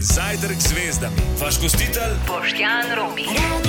Zajtrk z zvezdami. Vaš gostitelj Boštjan Romih.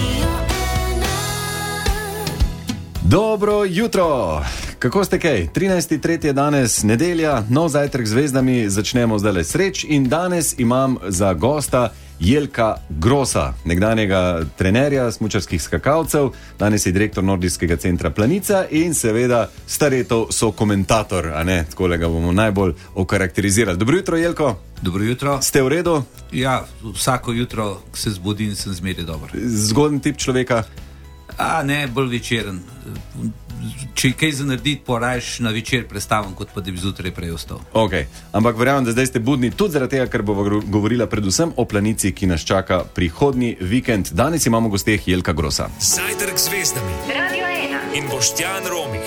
Dobro jutro! Kako ste kaj? 13.3. je danes nedelja, nov zajtrk z zvezdami, začnemo zdaj sreč in danes imam za gosta Jelka Grosa, nekdanjega trenerja smučarskih skakalcev, danes je direktor Nordijskega centra Planica in seveda staretov sokomentator, a ne, tako ga bomo najbolj okarakterizirali. Dobro jutro, Jelko. Dobro jutro. Ste v redu? Ja, vsako jutro se zbudim in sem zmeraj dober. Zgoden tip človeka? Ne, bolj večeren. Če kaj za narediti, porajš na večer prestavim, kot pa da bi zjutraj prej ostal. Ok, ampak verjamem, da zdaj ste budni tudi zaradi tega, ker bo govorila predvsem o Planici, ki nas čaka prihodnji vikend. Danes imamo gosteh Jelka Grosa. Zajtrk z zvezdami. Radio 1. In Boštjan Romih.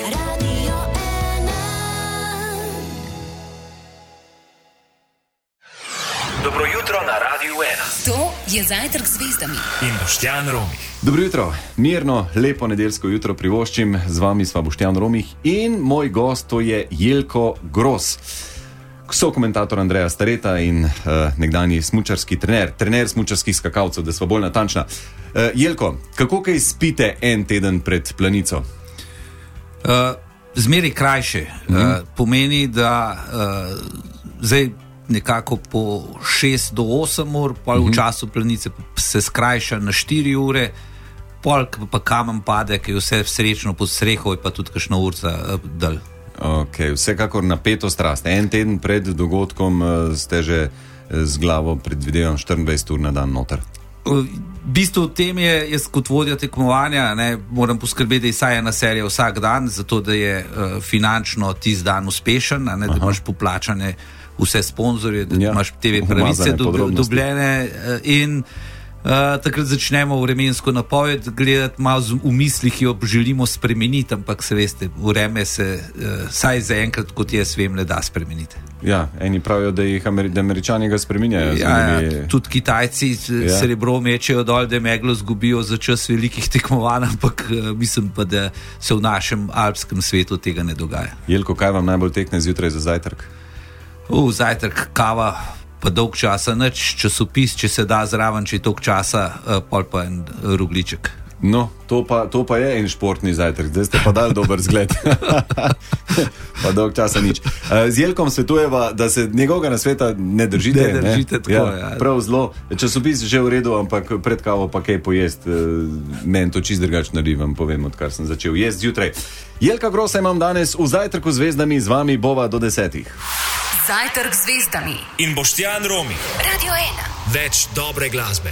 Dobro jutro na Radio 1. To je Zajtrk z zvezdami. In Boštjan Romih. Dobro jutro, mirno, lepo nedeljsko jutro privoščim, z vami sva Boštjan Romih in moj gost, to je Jelko Gros, sokomentator Andreja Stareta in nekdanji smučarski trener smučarskih skakalcev, da sva bolj natančna. Jelko, kako kaj spite en teden pred Planico? Zmeraj krajše. Pomeni, da zdaj nekako po 6 do 8 ur, pol v času Planice se skrajša na 4 ure, pol pa kamen pade, ki je vse srečno pod streho, je pa tudi kakšna urca dal. Ok, vsekakor napetost raste. En teden pred dogodkom ste že z glavo, predvidevam, 24 ur na dan noter. V bistvu v tem je, jaz kot vodja tekmovanja, moram poskrbeti, da je vsaj ena serija vsak dan, zato da je finančno tisti dan uspešen, da imaš poplačane vse sponzorje, da imaš TV pravice dobljene in takrat začnemo vremensko napoved gledati, malo v mislih jo želimo spremeniti, ampak se veste, vreme se saj zaenkrat, kot jaz vem, ne da spremeniti. Ja, eni pravijo, da Američani ga spreminjajo. Ja, tudi Kitajci srebro mečejo dol, da meglo zgubijo za čas velikih tekmovanj, ampak mislim pa, da se v našem alpskem svetu tega ne dogaja. Jelko, kaj vam najbolj tekne zjutraj za zajtrk? Zajtrk, kava, pa dolg časa, nič, časopis, če se da zraven, če je dolg časa, pol pa en rogliček. No, to pa je en športni zajtrk, zdaj ste pa dali dober zgled. Pa dolg časa nič. Z Jelkom svetujeva, da se njegovega nasveta ne držite. Ne držite tako, ja. Prav zelo. Časopis že v redu, ampak pred kavo pa kaj pojest. Meni to čist drugače naredi, vam povem, odkar sem začel jesti zjutraj. Jelka Grosa imam danes v Zajtrku z zvezdami, z vami bova do 10. Zajtrk z zvezdami. In Boštjan Romih. Radio 1. Več dobre glasbe.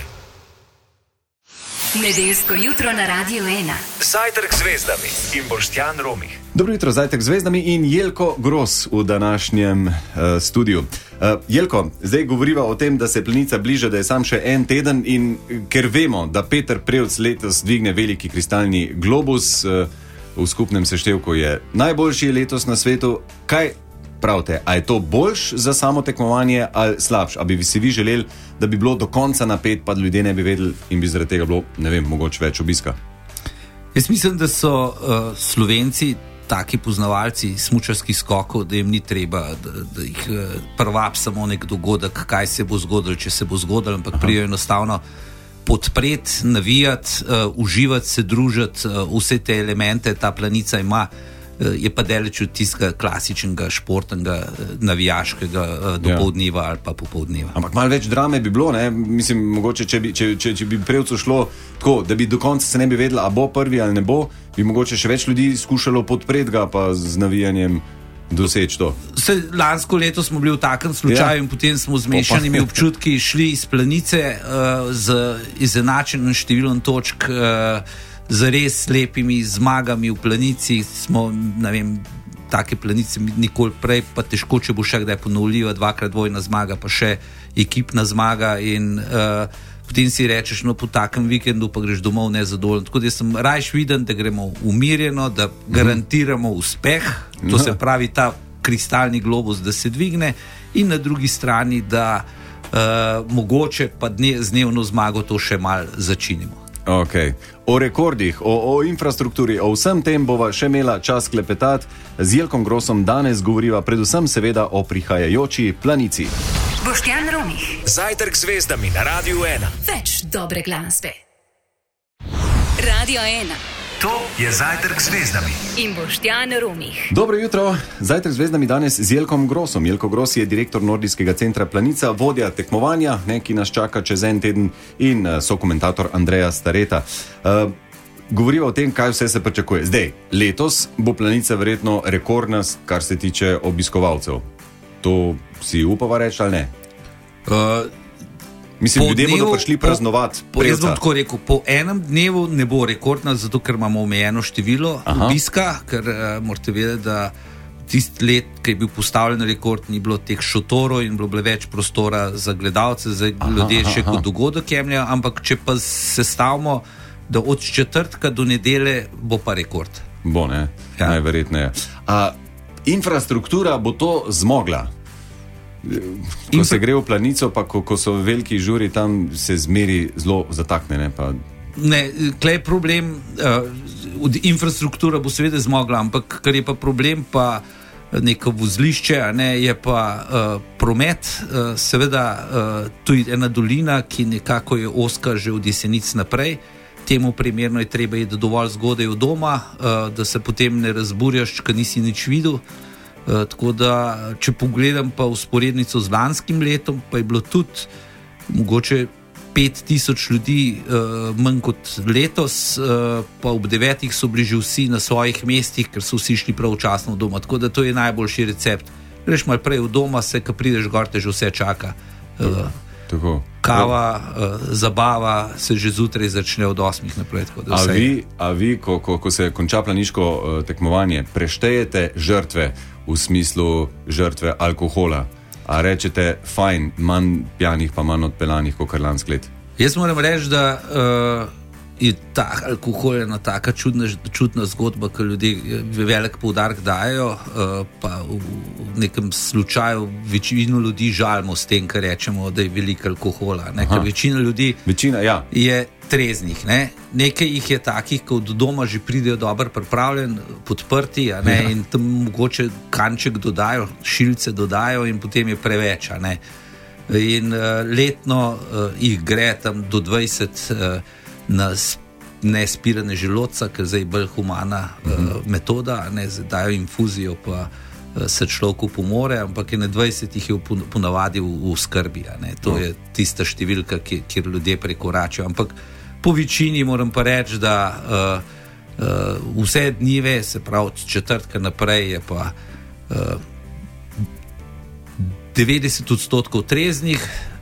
Nedeljsko jutro na Radio 1. Zajtrk z zvezdami. In Boštjan Romih. Dobro jutro, Zajtrk z zvezdami in Jelko Gros v današnjem studiu. Jelko, zdaj govoriva o tem, da se Planica bliža, da je sam še en teden in ker vemo, da Peter Prevc letos dvigne veliki kristalni globus, v skupnem seštevku je najboljši letos na svetu. Kaj pravite, a je to boljš za samo tekmovanje ali slabš? A bi si vi želeli, da bi bilo do konca napet, pa ljudje ne bi vedeli in bi zaradi tega bilo, ne vem, mogoče več obiska? Jaz mislim, da so Slovenci taki poznavalci smučarskih skokov, da jim ni treba, da jih prvap samo nek dogodek, kaj se bo zgodilo, če se bo zgodilo, ampak prijo enostavno podpreti, navijati, uživati, se družiti, vse te elemente ta Planica ima. Je pa daleč od tistega klasičnega športnega, navijaškega dopoldneva ali pa popoldneva. Ampak malo več drame bi bilo, ne? Mislim, mogoče, če bi Prevcu šlo tako, da bi do konca se ne bi vedela, a bo prvi ali ne bo, bi mogoče še več ljudi skušalo podpreti ga pa z navijanjem doseči to. Lansko leto smo bili v takem slučaju in potem smo z mešanimi občutki šli iz Planice z izenačenim številom točk, z res lepimi zmagami v Planici. Smo, ne vem, take Planice nikoli prej, pa težko, če bo še kdaj ponovljiva, 2x dvojna zmaga, pa še ekipna zmaga in potem si rečeš, no po takem vikendu pa greš domov nezadovoljen. Tako da sem rajš viden, da gremo umirjeno, da garantiramo uspeh, to se pravi ta kristalni globus, da se dvigne in na drugi strani, da mogoče pa z dnevno zmago to še malo začinimo. Ok, o rekordih, o infrastrukturi, o vsem tem bova še imela čas klepetati. Z Jelkom Grosom danes govoriva predvsem seveda o prihajajoči Planici. Boštjan Romih. Zajtrk zvezdami na Radiu 1. Več dobre glasbe. Radio 1. To je Zajtrk zvezdami. In Boštjan Romih. Dobro jutro, Zajtrk zvezdami danes z Jelkom Grosom. Jelko Gros je direktor Nordijskega centra Planica, vodja tekmovanja, ki nas čaka čez en teden, in sokomentator Andreja Stareta. Govoriva o tem, kaj vse se pričakuje. Zdaj, letos bo Planica verjetno rekordna, kar se tiče obiskovalcev. To si upava reči ali ne? Mislim, ljudje bodo prišli praznovati. Jaz bom tako rekel, po enem dnevu ne bo rekordna, zato ker imamo omejeno število obiska, ker morate vedeti, da tisti let, ki je bil postavljen rekord, ni bilo teh šotorov in bilo več prostora za gledalce, za ljudje še kot dogodek jemljajo, ampak če pa se stavimo, da od četrtka do nedele bo pa rekord. Bo, ne? Ja. Najverjetneje. Infrastruktura bo to zmogla. Ko se gre v Planico, pa ko so veliki žuri, tam se zmeri zelo zatakne. Ne, klej problem, infrastruktura bo seveda zmogla, ampak kar je pa problem, pa neko vozlišče, je pa promet, seveda tu je ena dolina, ki nekako je ozka že od Jesenic naprej. Temu primerno je treba iti dovolj zgodaj od doma, da se potem ne razburjaš, ker nisi nič videl. Tako da, če pogledam pa usporednico z lanskim letom, pa je bilo tudi mogoče 5000 ljudi manj kot letos, pa ob 9 so bili že vsi na svojih mestih, ker so vsi šli pravočasno v doma. Tako da to je najboljši recept. Greš malo prej v doma, ko prideš gor, te že vse čaka. Tako. Kava, zabava se že zjutraj začne od 8 naprej. A vi, ko se konča planiško tekmovanje, preštejete žrtve v smislu žrtve alkohola? A rečete, fajn, manj pijanih pa manj odpelanih kot lansko leto? Jaz moram reči, da je ta alkohol ena taka čudna zgodba, ki ljudje velik poudarek dajo, pa v nekem slučaju večino ljudi žalimo s tem, kar rečemo, da je veliko alkohola. Ker večina ljudi je treznih. Nekaj jih je takih, ki od doma že pridejo dobro pripravljen, podprti, in tam mogoče kanček dodajo, šilce dodajo in potem je preveč. In letno jih gre tam do 20 na nespirane želodca, ker zdaj je bolj humana metoda, dajo infuzijo, pa se človeku pomore, ampak je na 20 jih je ponavadi v skrbi. To je tista številka, kjer ljudje prekoračijo. Ampak po večini moram pa reči, da vse dneve, se pravi od četrtka naprej, je pa 90% treznih,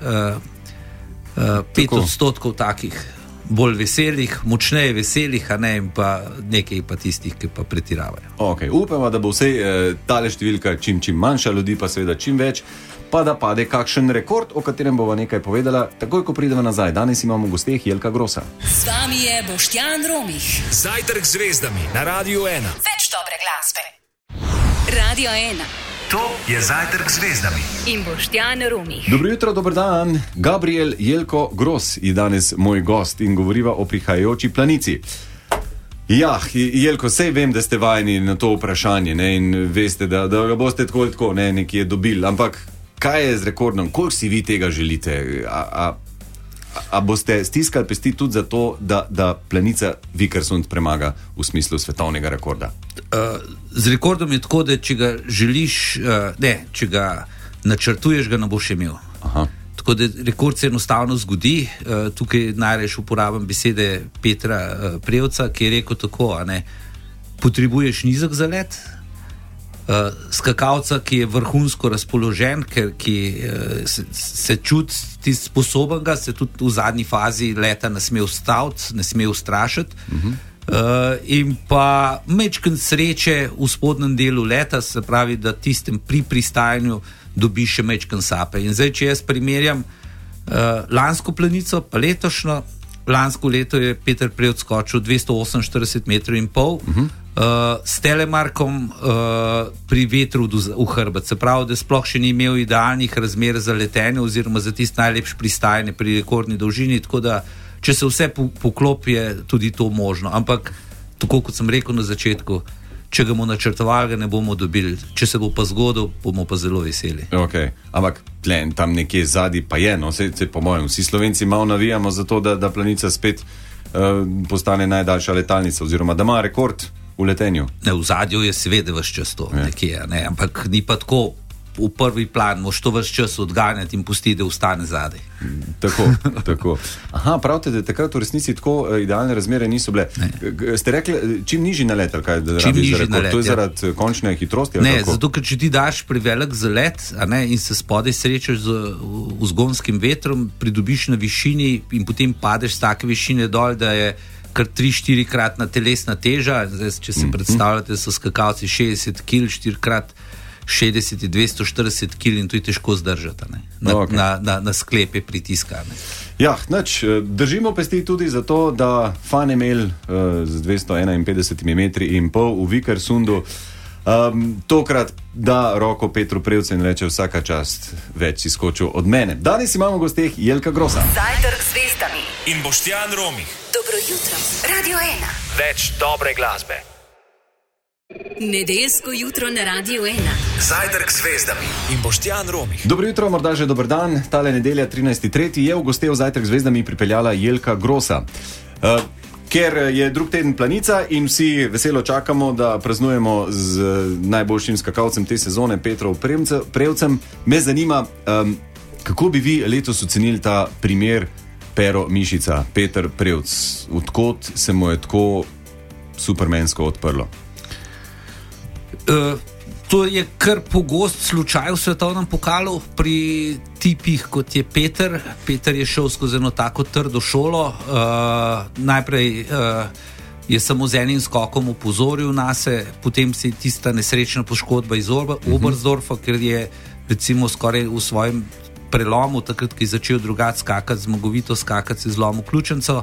5% takih bolj veselih, močneje veselih, in pa nekaj pa tistih, ki pa pretiravajo. Upamo, da bo vsej tale številka čim manjša, ljudi pa seveda čim več, pa da pade kakšen rekord, o katerem bova nekaj povedala, takoj ko pridemo nazaj. Danes imamo v gosteh Jelka Grosa. Z vami je Boštjan Romih. Zajtrk zvezdami na Radiu 1. Več dobre glasbe. Radio 1. To je Zajtrk zvezdami. In Boštjan Romih. Dobro jutro, dober dan. Gabriel Jelko Gros je danes moj gost in govoriva o prihajajoči Planici. Jelko, sej vem, da ste vajeni na to vprašanje, in veste, da ga boste tako nekje dobili, ampak kaj je z rekordom? Koliko si vi tega želite? A boste stiskali pesti tudi za to, da Planica Vikersund premaga v smislu svetovnega rekorda? Z rekordom je tako, da če ga želiš, če ga načrtuješ, ga ne boš imel. Tako da rekord se enostavno zgodi. Tukaj najrajši uporabim besede Petra Prevca, ki je rekel tako, potrebuješ nizek zalet, skakalca, ki je vrhunsko razpoložen, ki se čuti sposoben, ga se tudi v zadnji fazi leta ne sme ustaviti, ne sme ustrašiti. In pa mečken sreče v spodnjem delu leta, se pravi, da tistem pri pristajanju dobi še mečken sape. In zdaj, če jaz primerjam lansko Planico pa letošnjo, lansko leto je Peter Prevc skočil 248 metrov in pol, s telemarkom pri vetru v hrbet. Se pravi, da sploh še ni imel idealnih razmer za letenje oziroma za tisto najlepše pristajanje pri rekordni dolžini, tako da če se vse poklopi, je tudi to možno. Ampak, tako kot sem rekel na začetku, če ga bomo načrtovali, ga ne bomo dobili. Če se bo pa zgodil, bomo pa zelo veseli. Okay. Ampak tam nekje zadnji pa je, no, se po mojem, vsi Slovenci malo navijamo za to, da Planica spet postane najdaljša letalnica oziroma da ima rekord v letenju. Ne, v zadju je seveda ves čas to, nekje, ne, ampak ni pa tako v prvi plan, moš to ves čas odganjati in pustiti, da ostane zadaj. Tako. Aha, pravite, da takrat v resnici tako idealne razmere niso bile. Ste rekli, čim nižji nalet, ali kaj, da rabiš za rekord? To je zaradi končne hitrosti? Ne, zato, ker če ti daš prevelik zalet, in se spodaj srečaš z vzgonskim vetrom, pridobiš na višini in potem padeš z take višine dol, da je kar 3-4 kratna telesna teža. Zdaj, če se predstavljate, so skakalci 60 kg, 4 krat 60 je 240 kg in to je težko zdržati, na sklepe pritiska. Ne. Ja, držimo pesti tudi za to, da Fanemel z 251 metri in pol v Vikersundu tokrat da roko Petru Prevcu in reče vsaka čast, več si skočil od mene. Danes imamo gosteh Jelka Grosa. Zajtrk z zvezdami in Boštjan Romih. Dobro jutro, Radio 1. Več dobre glasbe. Nedeljsko jutro na Radio 1. Zajtrk z zvezdami in Boštjan Romih. Dobro jutro, morda že dober dan. Tale nedelja 13.3. je v gosteh v Zajtrk z zvezdami pripeljala Jelka Grosa. Ker je drug teden Planica in vsi veselo čakamo, da praznujemo z najboljšim skakalcem te sezone, Petrom Prevcem, me zanima, kako bi vi letos ocenili ta primer Pero Mišica, Peter Prevc. Odkot se mu je tako supermensko odprlo? To je kar pogost slučaj v svetovnem pokalu pri tipih, kot je Peter. Peter je šel skozi eno tako trdo šolo. Najprej je samo z enim skokom upozoril nase, potem se je tista nesrečna poškodba iz Oberstdorfa, ker je recimo skoraj v svojem prelomu, takrat, ki je začel drugače skakati, zmagovito skakati, se zlomil ključnico.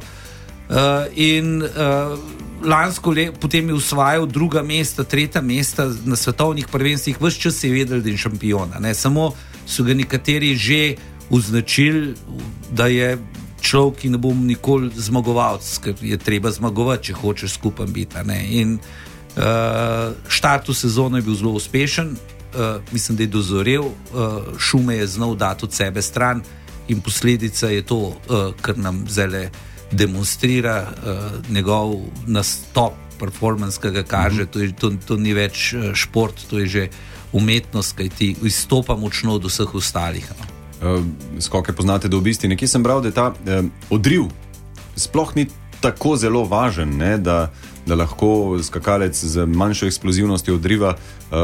Lansko leto potem je osvajal druga mesta, tretja mesta na svetovnih prvenstvih, ves čas je vedel, da je šampiona. Samo so ga nekateri že označili, da je človek, ki ne bo nikoli zmagovalec, ker je treba zmagovati, če hočeš skupaj biti. In štart v sezono je bil zelo uspešen, mislim, da je dozorel, šume je znal dati od sebe stran in posledica je to, kar nam zdaj demonstrira njegov nastop, performance, ki ga kaže. To ni več šport, to je že umetnost, kaj ti izstopa močno od vseh ostalih. Skoke poznate do obisti. Nekje sem bral, da ta odriv sploh ni tako zelo važen, ne, da lahko skakalec z manjšo eksplozivnostjo odriva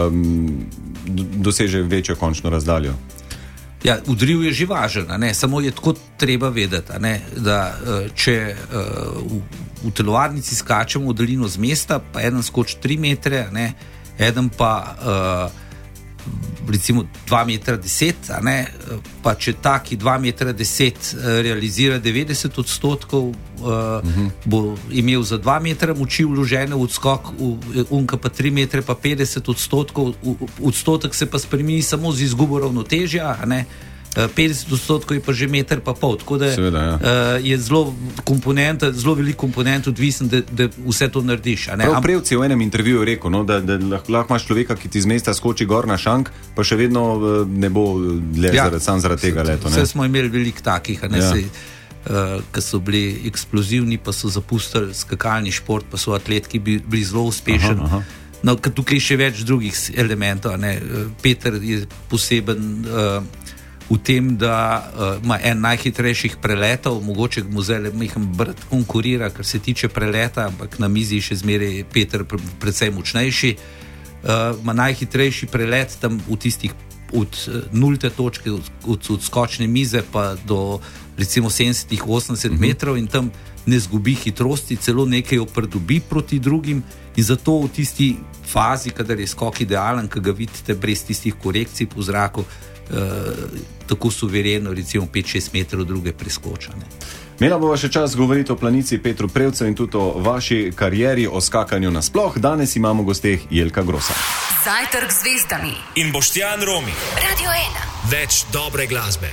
doseže večjo končno razdaljo. Ja, udriv je že važen, samo je tako treba vedeti, da če v telovadnici skačemo v daljino z mesta, pa eden skoči 3 metre, eden pa recimo 2,10 metra, pa če taki 2,10 metra realizira 90%, bo imel za 2 metra moči vložene v odskok, unka pa 3 metre, pa 50%, odstotek se pa spremeni samo z izgubo ravnotežja, 50% je pa že meter pa pol, tako da je zelo velik komponent odvisen, da vse to narediš. Prevc je v enem intervjuju rekel, da lahko imaš človeka, ki ti z mesta skoči gor na šank, pa še vedno ne bo sam zaradi tega leto. Vse smo imeli veliko takih, ki so bili eksplozivni, pa so zapustili skakalni šport, pa so atletki bili zelo uspešni. No, tukaj je še več drugih elementov. Peter je poseben v tem, da ima en najhitrejših preletov, mogoče mu zdaj majhen brat konkurira, kar se tiče preleta, ampak na mizi še zmeraj Peter precej močnejši. Ima najhitrejši prelet tam v tistih od 0. točke, od skočne mize pa do recimo 70-80 metrov in tam ne zgubi hitrosti, celo nekaj oprdobi proti drugim in zato v tisti fazi, kadar je skok idealen, ki ga vidite brez tistih korekcij po zraku, tako suvereno, recimo 5-6 metrov druge preskočane. Imela bova še čas govoriti o Planici, Petru Prevcu in tudi o vaši karieri, o skakanju nasploh. Danes imamo gosteh Jelka Grosa. Zajtrk z zvezdami in Boštjan Romih. Radio 1. Več dobre glasbe.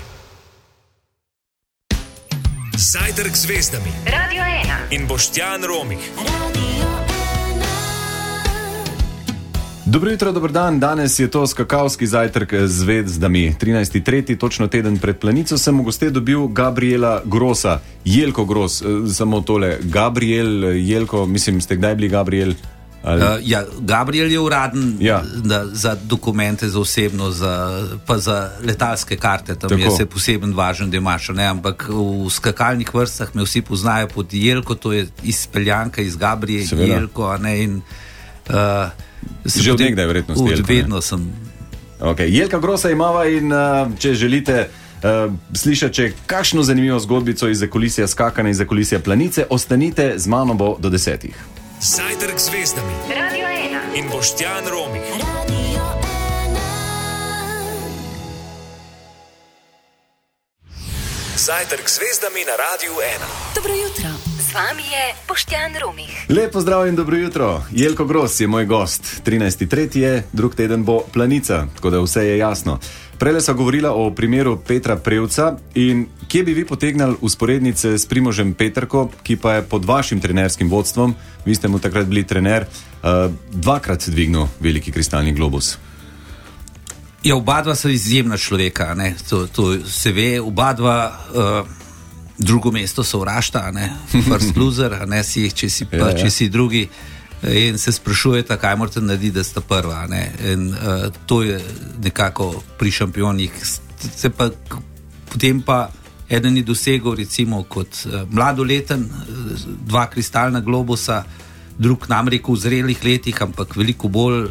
Zajtrk z zvezdami. Radio 1. In Boštjan Romih. Radio 1. Dobro jutro, dober dan. Danes je to skakavski zajtrk z zvezdami. 13.3. točno teden pred Planico sem v goste dobil Gabriela Grossa. Jelko Gross, samo tole. Gabriel, Jelko, mislim, ste kdaj bili Gabriel? Gabriel je uraden za dokumente, za osebno, pa za letalske karte. Tam je se poseben važen, da imaš, ne? Ampak v skakalnih vrstah me vsi poznajo pod Jelko, to je izpeljanka iz Gabriel, Jelko, ne? In že od nekdaj verjetno ste Jelko. Vedno sem. Okay. Jelka Grossa imava in če želite slišati kakšno zanimivo zgodbico iz zakulisja skakanja, iz zakulisja Planice, ostanite, z mano bo do 10. Zajtrk z zvezdami. Radio 1. In Boštjan Romih. Radio 1. Zajtrk z zvezdami na Radio 1. Dobro jutro. Z vami je Boštjan Romih. Lep pozdrav in dobro jutro. Jelko Gross je moj gost. 13.3. je, drug teden bo Planica, tako da vse je jasno. Prele sva govorila o primeru Petra Prevca in kje bi vi potegnali usporednice s Primožem Peterko, ki pa je pod vašim trenerskim vodstvom, vi ste mu takrat bili trener, dvakrat dvignil veliki kristalni globus. Ja, oba dva so izjemna človeka, ne? To se ve, oba dva drugo mesto sovrašta, ne? First loser, ne si jih, če si drugi. In se sprašujete, kaj morate narediti, da sta prva. Ne? In to je nekako pri šampionih. Potem pa eden je dosegel, recimo, kot mladoleten, 2 kristalna globusa, drug nam rekel v zrelih letih, ampak veliko bolj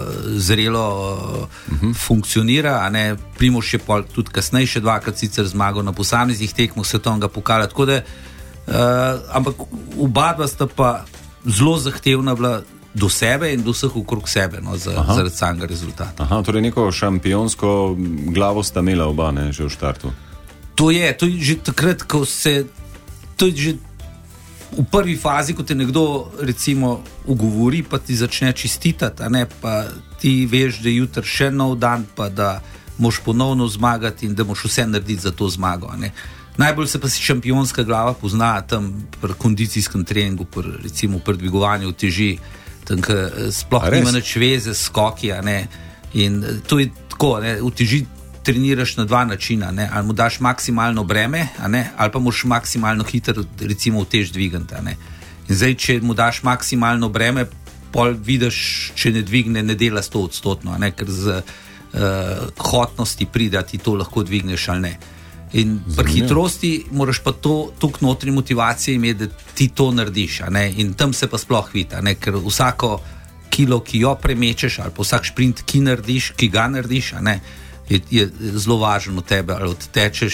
zrelo funkcionira. A ne? Primož je tudi kasneje še 2-krat sicer zmagal na posameznih tekmah svetovnega pokala. Tako da, ampak oba dva sta pa zelo zahtevna bila do sebe in do vseh okrog sebe, no, zaradi samega rezultata. Aha, torej neko šampionsko glavo sta imela oba, ne, že v štartu. To je že takrat, ko to je že v prvi fazi, ko te nekdo recimo ugovori, pa ti začne čestitati, a ne, pa ti veš, da je jutri še nov dan, pa da moš ponovno zmagati in da moš vse narediti za to zmago, a ne. Najbolj se pa si šampionska glava pozna tam pri kondicijskem treningu, recimo pri dvigovanju uteži, tam sploh nima nič veze s skoki, a ne. In to je tako, ne, uteži treniraš na 2 načina, ne, ali mu daš maksimalno breme, a ne, ali pa moš maksimalno hitro recimo utež dvigati, a ne. In zdaj, če mu daš maksimalno breme, pol vidiš, če ne dvigne, ne dela 100%, a ne, ker z hotnosti pride, da ti to lahko dvigneš ali ne. In pri hitrosti moraš pa toliko notri motivacije imeti, da ti to narediš, a ne? In tam se pa sploh vidi, a ne? Ker vsako kilo, ki jo premečeš, ali pa vsak šprint, ki ga narediš, a ne? Je zelo važno od tebe, ali odtečeš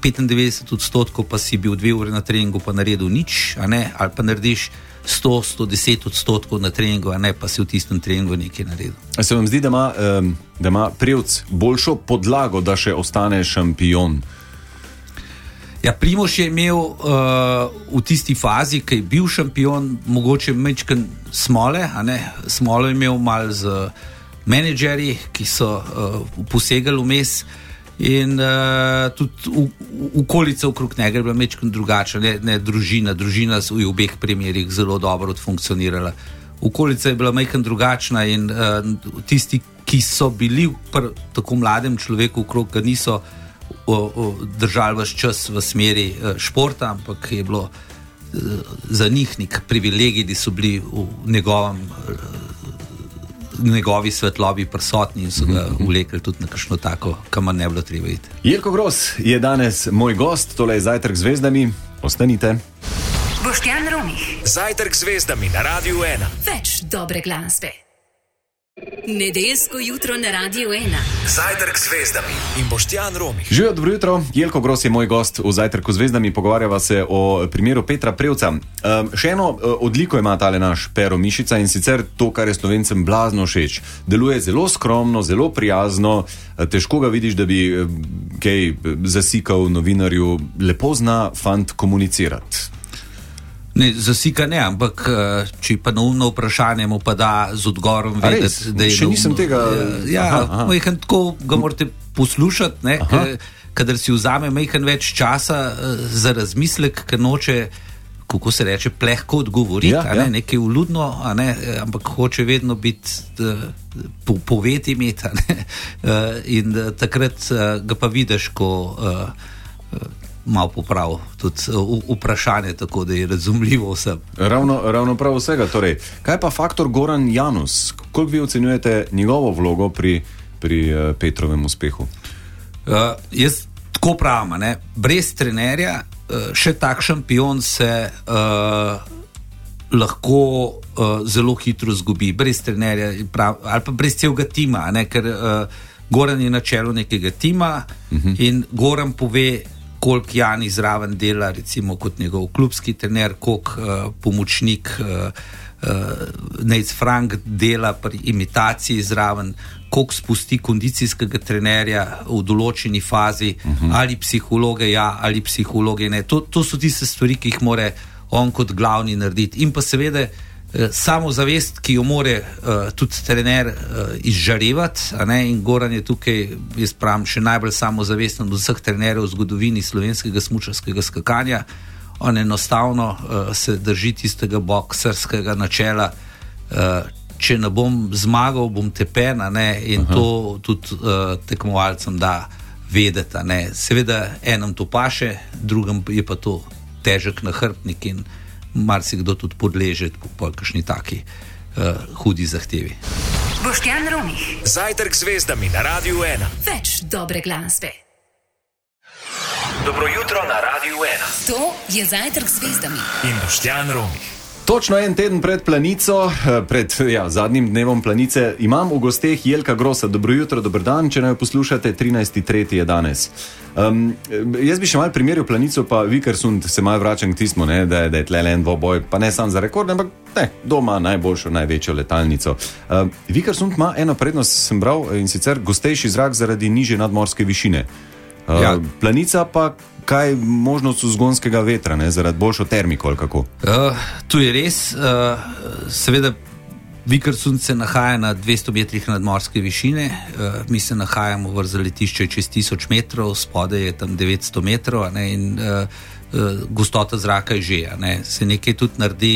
95%, pa si bil 2 ure na treningu, pa naredil nič, a ne? Ali pa narediš 100-110% na treningu, a ne, pa si v tistem treningu nekaj naredil. A se vam zdi, da ima Prevc boljšo podlago, da še ostane šampion? Ja, Primož je imel v tisti fazi, ki je bil šampion, mogoče mečken smole, a ne? Smolo je imel malo z menedžerji, ki so posegali vmes, in tudi okolica okrog njega je bila mečken drugačna, ne družina so v obeh primerih zelo dobro odfunkcionirala. Okolica je bila mečken drugačna in tisti, ki so bili pri tako mladem človeku okrog, ga niso držali vaš čas v smeri športa, ampak je bilo za njih nek privilegij, da so bili v njegovi svetlobi prisotni in so ga vlekli tudi na kakšno tako, kamor ne bilo treba iti. Jelko Gross je danes moj gost, tole je Zajtrk z zvezdami, ostanite. Boštjan Romih. Zajtrk z zvezdami na Radio 1. Več dobre glasbe. Nedeljsko jutro na Radio 1. Zajtrk z zvezdami in Boštjan Romih. Živijo, dobro jutro. Jelko Gross je moj gost v Zajtrku z zvezdami. Pogovarjava se o primeru Petra Prevca. Še eno odliko ima tale naš Pero Mišica, in sicer to, kar je Slovencem blazno všeč. Deluje zelo skromno, zelo prijazno, težko ga vidiš, da bi kaj zasikal novinarju. Lepo zna fant komunicirati. Ne, zasika ne, ampak če pa neumno vprašanje mu pa da z odgovorom vedeti, da je še nisem tega... Majhen tako ga morate poslušati, ne, kadar si vzame majhen več časa za razmislek, ker noče kako se reče, plehko odgovoriti, nekaj vljudno, ampak hoče vedno biti poved imeti, in takrat ga pa vidiš, ko malo poprav tudi vprašanje, tako da je razumljivo vsem. Ravno prav vsega. Torej, kaj pa faktor Goran Janus? Koliko vi ocenjujete njegovo vlogo pri Petrovem uspehu? Jaz tako pravim, brez trenerja še tak šampion se lahko zelo hitro zgubi, brez trenerja ali pa brez celega tima, ker Goran je na čelu nekega tima in Goran pove, koliko Jani zraven dela, recimo kot njegov klubski trener, koliko pomočnik Nejc Frank dela pri imitaciji zraven, koliko spusti kondicijskega trenerja v določeni fazi, ali psihologe ali psihologe ne. To so tiste stvari, ki jih more on kot glavni narediti. In pa seveda samozavest, ki jo more tudi trener izžarevati, in Goran je tukaj, jaz pravim, še najbolj samozavesten od vseh trenerjev v zgodovini slovenskega smučarskega skakanja. On enostavno se drži tistega boksarskega načela, če ne bom zmagal, bom tepen, in to tudi tekmovalcem da vedeti. Seveda enem to paše, drugem je pa to težek nahrbtnik in marsikdo tudi podleže po kakšni taki hudi zahtevi. Boštjan Romih. Zajtrk z zvezdami na Radiu 1. Več dobre glasbe. Dobro jutro na Radiu 1. To je Zajtrk z zvezdami. In Boštjan Romih. Točno en teden pred planico, pred zadnjim dnevom planice, imam v gosteh Jelka Grosa. Dobro jutro, dober dan, če naj poslušate, 13.3. je danes. Jaz bi še malo primerjal planico, pa Vikersund, se malo vračam k tismu, da je tlele en dvoboj, pa ne sam za rekord, ampak doma najboljšo, največjo letalnico. Vikersund ima eno prednost, sem bral, in sicer gostejši zrak zaradi nižje nadmorske višine. Planica pa kaj možnost vzgonskega vetra, zaradi boljšo termiko ali kako? To je res. Seveda Vikersund se nahaja na 200 metrih nadmorske višine, mi se nahajamo v zaletišče čez 1000 metrov, spodaj je tam 900 metrov, in gostota zraka je že. Se nekaj tudi naredi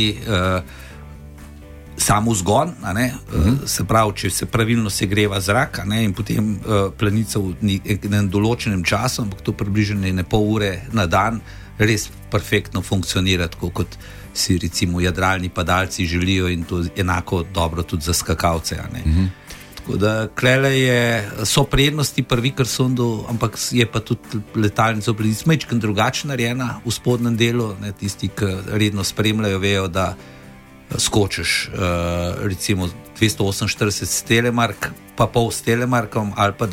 samo vzgon, se pravi, če se pravilno segreva zrak, in potem planica v enem določenem času, ampak to približno je pol ure na dan, res perfektno funkcionira, tako kot si recimo jadralni padalci želijo, in to enako dobro tudi za skakalce. Tako da klele so prednosti pri Vikersundu, ampak je pa tudi letalnica v planici majčkeno drugače narejena v spodnjem delu, tisti, ki redno spremljajo, vejo, da skočiš recimo 248 s Telemark, pa pol s Telemarkom, ali pa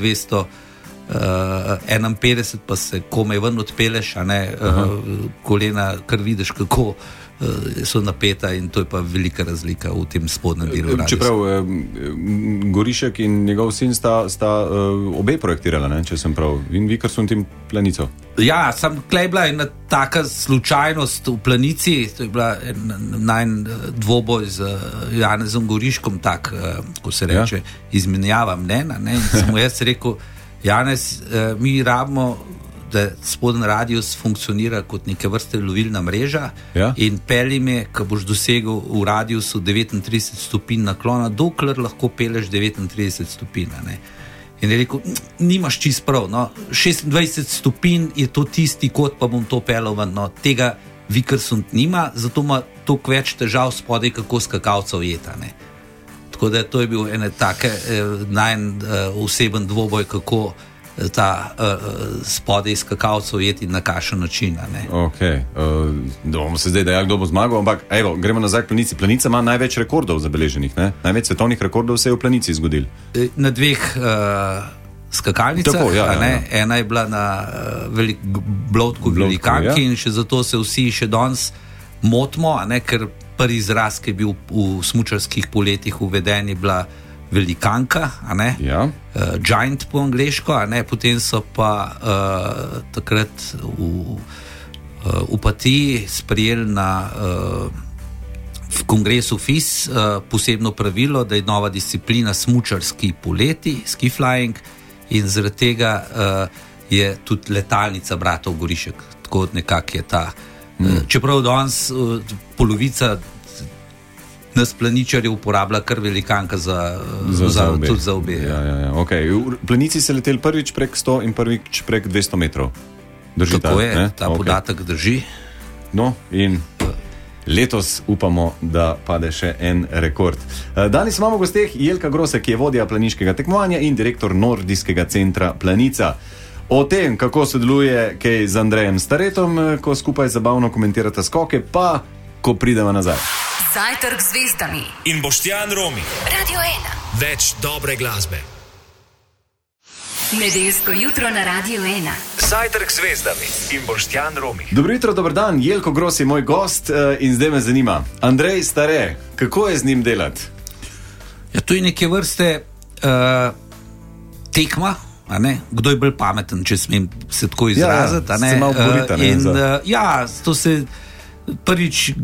251, pa se komaj ven odpeleš, kolena, kar vidiš, kako so napeta, in to je pa velika razlika v tem spodnjem delu. Čeprav Gorišek in njegov sin sta obe projektirala, če sem prav, in Vikersund in planico. Ja, sam klej bila ena taka slučajnost v planici, to je bila najn dvoboj z Janezom Goriškom, tak, ko se reče, izmenjava mnenja, in sem mu jaz rekel, Janez, mi rabimo, da spoden radius funkcionira kot neke vrste lovilna mreža, in pelji me, ko boš dosegel v radiusu 39 stopinj naklona, dokler lahko peleš 39 stopinj. In je rekel, nimaš čist prav, 26 stopinj je to tisti kot, pa bom to pelal ven. Tega Vikersund nima, zato ima toliko več težav spodaj, kako skakalcev jeta. Tako da to je bil ene take oseben dvoboj, kako ta spodaj skakalcev jeti na kakšen način. Ok, bomo se zdaj dejali, kdo bo zmagal, ampak evo, gremo nazaj k planici. Planica ima največ rekordov zabeleženih, največ svetovnih rekordov se je v planici zgodil. Na dveh skakalnicah, tako, ena je bila na Blotku Velikanki, in še zato se vsi še danes motimo, ker prvi izraz, ki je bil v smučarskih poletih uveden, je bila Velikanka, giant po angleško, potem so pa takrat v Opatiji sprejeli v kongresu FIS posebno pravilo, da je nova disciplina smučarski poleti, ski flying, in zaradi tega je tudi letalnica bratov Gorišek, tako nekako je ta Čeprav danes polovica nas planičarjev uporablja kar velikanka tudi za obe. Ja. Okay. Planici se leteli prvič prek 100 in prvič prek 200 metrov. Drži tako je, ta podatek drži. No, in letos upamo, da pade še en rekord. Danes imamo v gosteh Jelka Grosa, ki je vodja planiškega tekmovanja in direktor Nordijskega centra Planica. O tem, kako sodeluje kaj z Andrejem Staretom, ko skupaj zabavno komentirata skoke, pa ko pridemo nazaj. Zajtrk z zvezdami in Boštjan Romih. Radio 1. Več dobre glasbe. Nedeljsko jutro na Radio 1. Zajtrk z zvezdami in Boštjan Romih. Dobro jutro, dober dan. Jelko Gros je moj gost in zdaj me zanima. Andrej Stare, kako je z njim delati? Ja, to je neke vrste tekma. Kdo je bolj pameten, če smem se tako izraziti. Se malo borita. To se prvič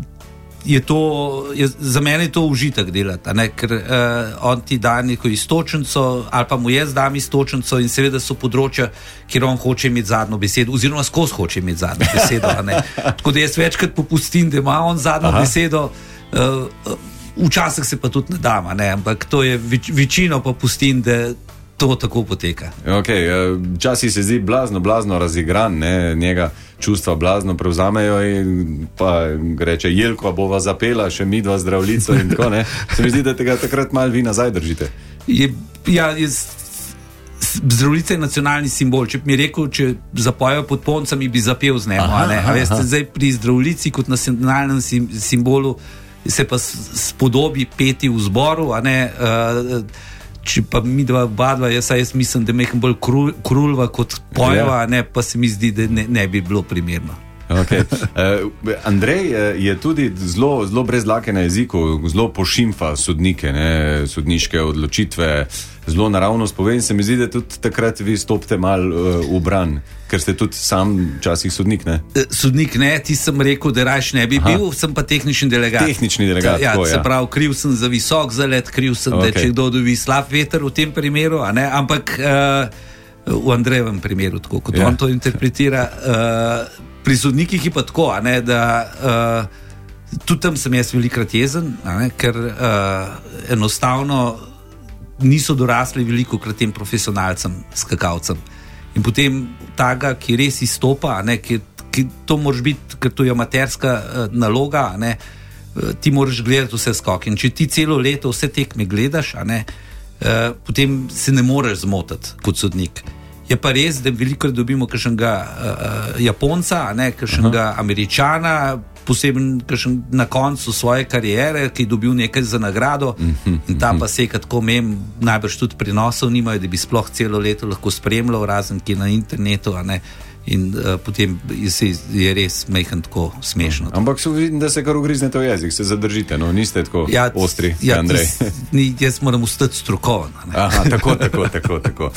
za mene je to užitek delati, ker on ti da neko istočnico ali pa mu jaz dam istočnico in seveda so področja, kjer on hoče imeti zadnjo besedo oziroma skozi hoče imeti zadnjo besedo. Tako da jaz večkrat popustim, da ima on zadnjo besedo, včasih se pa tudi ne dam, ampak to je večino pa pustim, da to tako poteka. Včasih se zdi blazno razigran, njega čustva blazno prevzamejo in pa reče, Jelko bova zapela, še midva zdravljico in tako, Se mi zdi, da tega takrat malo vi nazaj držite. Zdravljica je nacionalni simbol. Če bi mi rekel, če zapojejo pod poncami, bi zapel z njemu. Veste, zdaj pri zdravljici kot nacionalnem simbolu se pa spodobi peti v zboru, če pa mi dva, jaz mislim, da meham bolj krulva kot pojeva, pa se mi zdi, da ne bi bilo primerno. Andrej je tudi zelo brez dlake na jeziku, zelo pošimfa sodnike, sodniške odločitve, zelo naravnost povem, se mi zdi, da tudi takrat vi stopite malo v bran, ker ste tudi sam včasih sodnik, Sodnik ne, ti sem rekel, da rajš ne bi bil, sem pa tehnični delegat. Tehnični delegat, se pravi, kriv sem za visok zalet, kriv sem, da če kdo dobi slab veter v tem primeru, ampak v Andrejevem primeru, tako kot on to interpretira, pri sodnikih je pa tako, da tudi tam sem jaz velikrat jezen, ker enostavno niso dorasli veliko krat tem profesionalcem, skakalcem. In potem taga, ki res izstopa, ki to moraš biti, ker to je amaterska naloga, ti moraš gledati vse skoke. In če ti celo leto vse tekme gledaš, potem se ne moreš zmotiti kot sodnik. Je pa res, da veliko dobimo kakšnega Japonca, kakšnega Američana, poseben na koncu svoje kariere, ki je dobil nekaj za nagrado in ta pa se je tako najbrž tudi prenosov nimajo, da bi sploh celo leto lahko spremljal, razen ki na internetu, in potem je res mehen tako smešno. Ampak vidim, da se kar ugriznete v jezik, se zadržite, niste tako ostri, Andrej. Jaz moram ostati strokoven. Tako.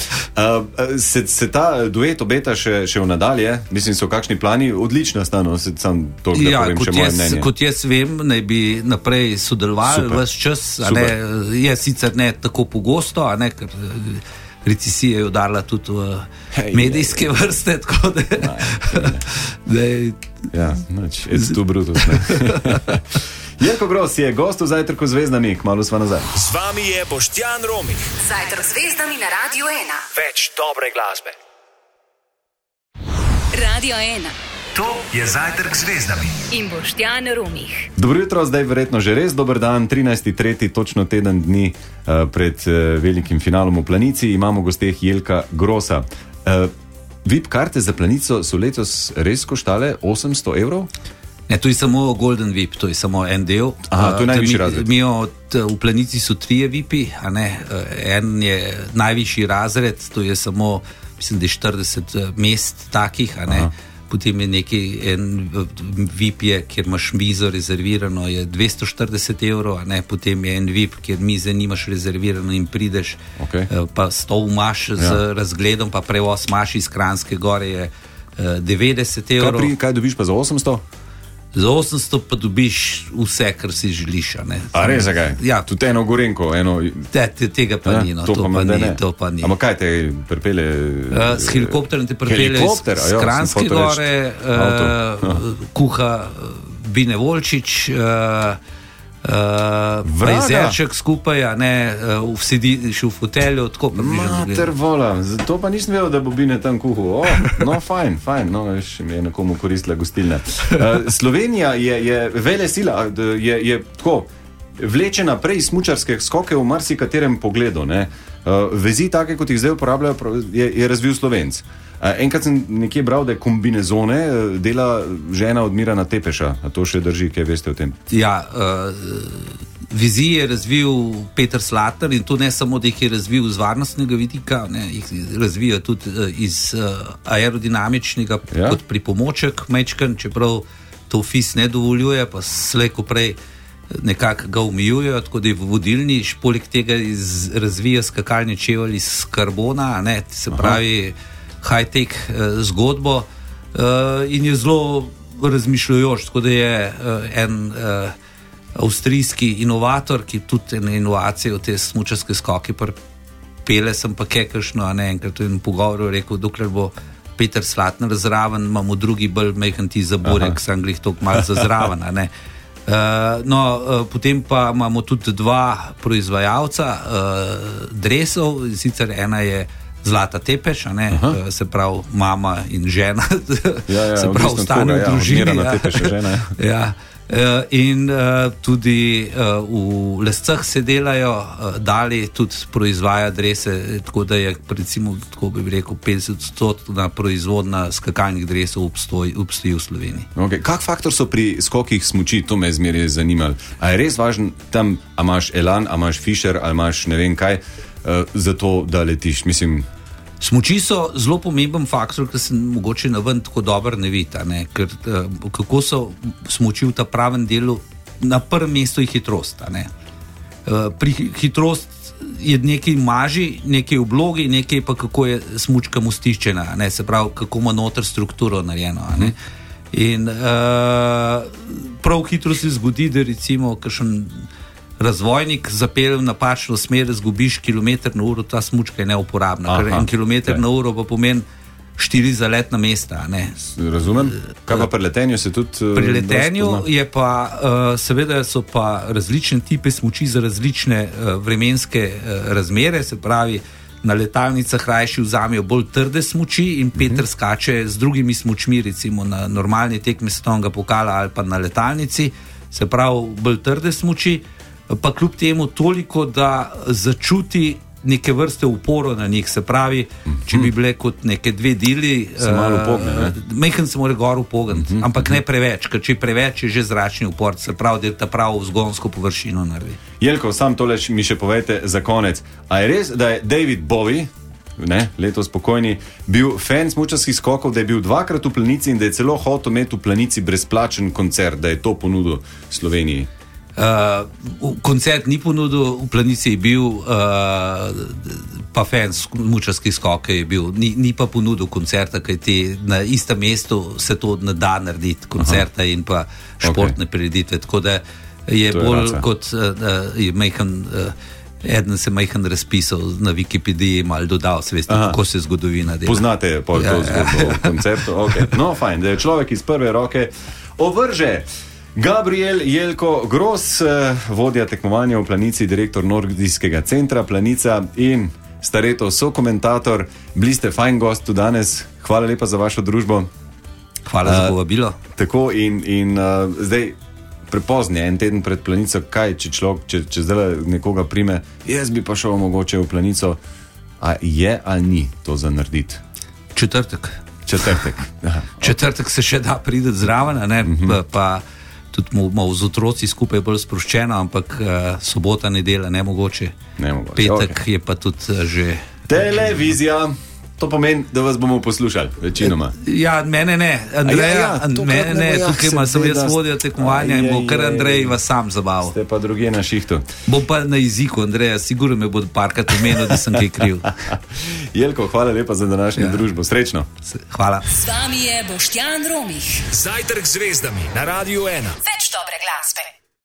Se ta duet obeta še v nadalje? Mislim, so kakšni plani? Odlična sta, sam to, da povem še moje mnenje. Kot jaz vem, naj bi naprej sodelovali ves čas, je sicer ne tako pogosto, ker recesija je udarila tudi v medijske vrste, tako da... it's too brutal. Jelko Gros je gost v Zajtrku z zvezdami, kmalu sva nazaj. Z vami je Boštjan Romih. Zajtrk z zvezdami na Radio 1. Več dobre glasbe. Radio 1. To je Zajtrk z zvezdami in Boštjan Romih. Dobro jutro, zdaj verjetno že res dober dan, 13.3., točno teden dni pred velikim finalom v Planici. Imamo v gosteh Jelka Grosa. VIP karte za Planico so letos res koštale 800 evrov? Ne, to je samo Golden VIP, to je samo en del. To je najvišji razred. V Planici so 3 VIP-i, en je najvišji razred, to je samo, mislim, da je 40 mest takih, Potem je en VIP, kjer imaš mizo rezervirano, je 240 evrov, potem je en VIP, kjer mize nimaš rezervirano in prideš, pa stol imaš z razgledom, pa prevoz imaš iz Kranjske Gore je 90 evrov. Kaj dobiš pa za 800? Za 800 pa dobiš vse, kar si želiš. A res, zakaj? Ja. Tudi eno Gorenko, Tega pa ni, to pa ni. Ampak kaj te pripelje? S helikopterjem te pripelje z Kranjske gore, kuha Bine Volčič, Jezerček skupaj, sediš v fotelju, tako pa Mater vola, zato pa nisem vedel, da bo Bine tam kuhal. No, fajn, veš, mi je nekomu koristila gostilna. Slovenija je vele sila, je tako, vleče naprej smučarske skoke v marsikaterem pogledu, ne. Vezi take, kot jih zdaj uporabljajo, je razvil Slovenc. Enkrat sem nekje bral, da je kombinezone dela žena od Mirana Tepeša. A to še drži, kaj veste o tem? Ja, vizije je razvil Peter Slatner in to ne samo, da jih je razvil z varnostnega vidika, jih razvijo tudi iz aerodinamičnega kot pripomoček mečkan, čeprav to FIS ne dovoljuje, pa slejko prej nekako ga omejujejo, tako da je vodilni, poleg tega razvija skakalni čevelj iz karbona, se pravi high-tech zgodbo in je zelo razmišljajoč, tako da je en avstrijski inovator, ki tudi ene inovacije v te smučarske skoke pele, sem pa kakšno, enkrat v enem pogovoru rekel, dokler bo Peter Slatner zraven, imamo drugi bolj majhen ti zaborek, sem glih toliko malo za zraven, potem pa imamo tudi dva proizvajalca dresov, sicer ena je Zlata Tepeš, se pravi mama in žena, se pravi ostane v družini. In tudi v Lescah se delajo, Dali tudi proizvaja drese, tako da je recimo, tako bi rekel, 50% proizvodna skakalnih dresov obstoji v Sloveniji. Okay. Kak faktor so pri skokih smuči, to me zmeraj zanimalo. A je res važno tam, a imaš elan, a imaš Fischer, a imaš ne vem kaj, za to, da letiš, mislim. Smuči so zelo pomemben faktor, ker se mogoče naven tako dobro ne vidi, ker kako so smuči v ta pravem delu, na prvem mestu je hitrost. Pri hitrost je nekaj maži, nekaj oblogi, nekaj pa kako je smučka mostiščena, se pravi, kako ima noter strukturo narejeno. In prav hitro se zgodi, da recimo kakšen razvojnik zapelje v napačno smer, zgubiš kilometer na uro, ta smučka je neuporabna, ker 1 kilometer na uro pa pomeni 4 zaletna mesta. Razumem. Kaj pa pri letenju se tudi... Pri letenju je pa, seveda so pa različne tipe smuči za različne vremenske razmere, se pravi, na letalnicah rajši vzamejo bolj trde smuči in Peter skače z drugimi smučmi, recimo na normalni tekmi svetovnega pokala ali pa na letalnici, se pravi, bolj trde smuči, pa kljub temu toliko, da začuti neke vrste uporo na njih, se pravi, če bi bile kot neke dve dili, se malo upogne, majhen se mora gor upogniti, ampak ne preveč, ker če preveč je že zračni upor, se pravi, da je ta pravo vzgonsko površino naredi. Jelko, sam tole mi še povejte za konec. A je res, da je David Bowie, letos spokojni, bil fan smučarskih skokov, da je bil 2-krat v Planici in da je celo hotel imeti v Planici brezplačen koncert, da je to ponudil Sloveniji? Koncert ni ponudil, v Planici je bil, pa fan smučarskih skokov je bil, ni pa ponudil koncerta, kajti na istem mestu se to ne da narediti, koncerta in pa športne prireditve, tako da je bolj kot je majhen, eden se majhen razpisal na Wikipediji, malo dodal, se veste, kako se zgodovina dela. Poznate to zgodbo v koncertu? Okay. No, fajn, da je človek iz prve roke ovrže. Gabriel Jelko Gros, vodja tekmovanja v Planici, direktor Nordijskega centra Planica in Stareto sokomentator. Bili ste fajn gost tu danes. Hvala lepa za vašo družbo. Hvala za povabilo. Tako in zdaj prepoznje, en teden pred Planico, kaj če človek, če zdaj nekoga prime, jaz bi pa šel mogoče v Planico. A je ali ni to za narediti? Četrtek. Četrtek se še da priti zraven, pa tudi malo z otroci skupaj bolj sproščeno, ampak sobota, nedelja nemogoče. Petek je pa tudi že... Televizija. To pomeni, da vas bomo poslušali, večinoma. Ja, mene ne, Andreja, mene ne, tukaj sem jaz vodil tekmovanja in bo kar Andrej vas sam zabaval. Ste pa druge na šihtu. Bom pa na jeziku, Andreja, sigurno me bo parkrat omenil, da sem kaj kriv. Jelko, hvala lepa za današnjo družbo, srečno. Hvala. Z vami je Boštjan Romih. Zajtrk z zvezdami na Radiu 1. Več dobre glasbe.